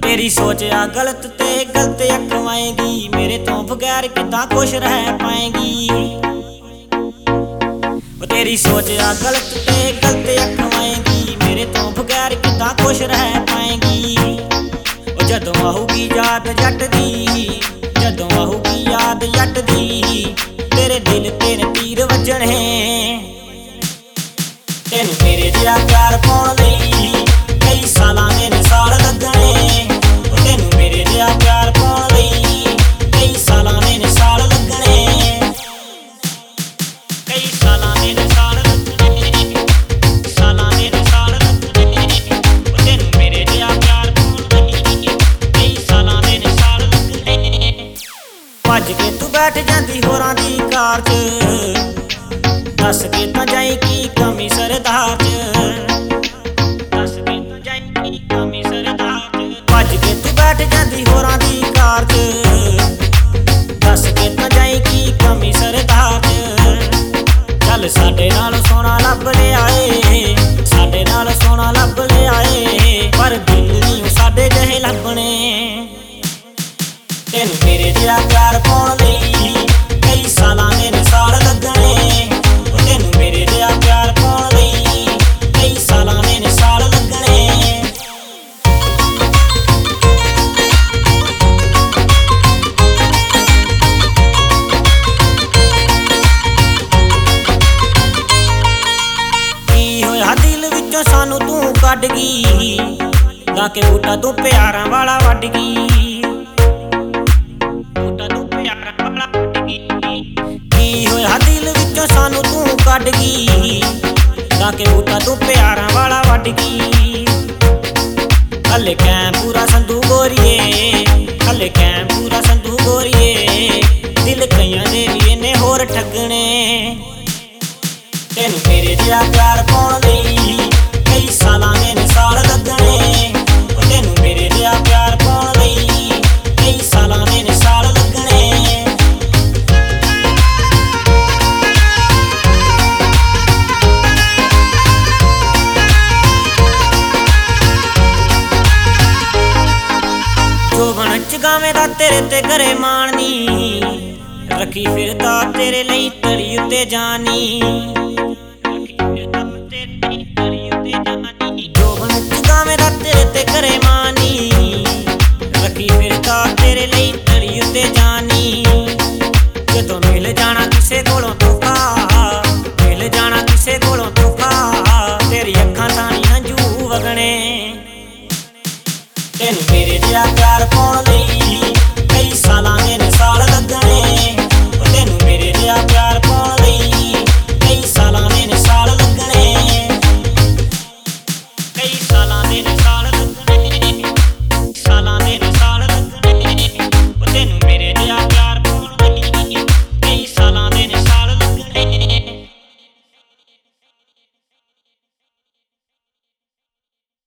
तेरी सोच आ गलत ते गलत अखवाएगी, मेरे तो बगैर कितना खुश रह पाएगी। तेरी सोच आ गलत ते गलत अखवाएगी, मेरे तो बगैर कितना खुश रह पाएगी। जदों आऊगी याद जट दी, जदों आऊगी याद जट दी, तेरे दिल तेरे तीर वजने। तेनू मेरे जिहा प्यार पाउण लई कई सालां ने साल लगने। तेनू मेरे जिहा प्यार पाउण लई कई सालां ने साल लगने। कई सालां ने साल लगने, सालां ने साल लगने। तेनू मेरे जिहा प्यार पाउण लई कई सालां ने साल लगने। भज के तू बैठ जांदी होरां दी कार च, दस के तां जाई की कमी सरदार च, दस के तां जाई की कमी सरदार च। भज के तू बैठ जांदी होरां दी कार च, दस के तां जाई की कमी सरदार च। चल साडे नाल सोना लभ लिया ए, साडे नाल सोना लभ लिया ए, पर दिल नी साडे जहे लभने। तेनू मेरे जिहा प्यार पाउण लई कई सालां ने साल लगने। तेनू मेरे जिहा प्यार पाउण लई कई सालां ने साल लगने। की होया दिल विचों सानू तू कढ गई, लाके बूटा तू प्यारां वाला वढ गई। सानू तू कढ गई, लाके बूटा तू प्यारां वाला वढ गई। हले कैं पूरा संधू गोरीए, हले कैं पूरा संधू गोरीए, दिल कईयां दे भी इन्ने होर ठगने। तेनू मेरे जिहा प्यार पाउण लई कई सालां ने साल लगने। तेनू मेरे जिहा प्यार पाउण लई कई सालां ने साल लगने। गावे दा तेरे ते करे माननी, रखी फिरदा तेरे लई तली उत्ते जानी। जोबन गावे दा तेरे ते करे मानी, रखी फिरदा तेरे लई तली उत्ते जानी। जदों मिल जाना किसे कोलों धोखा, मिल जाना किसे कोलों धोखा, तेरी अखां तां नी हंझू वगने। तेनू मेरे जिहा प्यार पाउण